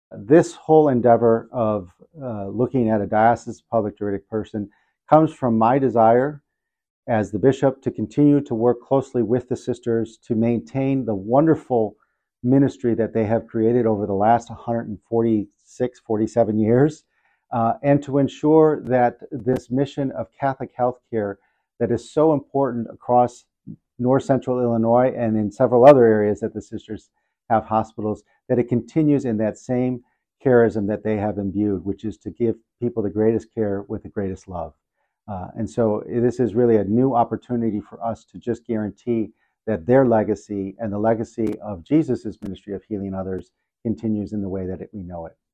This whole endeavor of looking at a diocese public juridic person comes from my desire as the bishop to continue to work closely with the sisters to maintain the wonderful ministry that they have created over the last 146, 47 years, and to ensure that this mission of Catholic healthcare that is so important across north central Illinois and in several other areas that the sisters have hospitals, that it continues in that same charism that they have imbued, which is to give people the greatest care with the greatest love. And so this is really a new opportunity for us to just guarantee that their legacy and the legacy of Jesus's ministry of healing others continues in the way that we know it.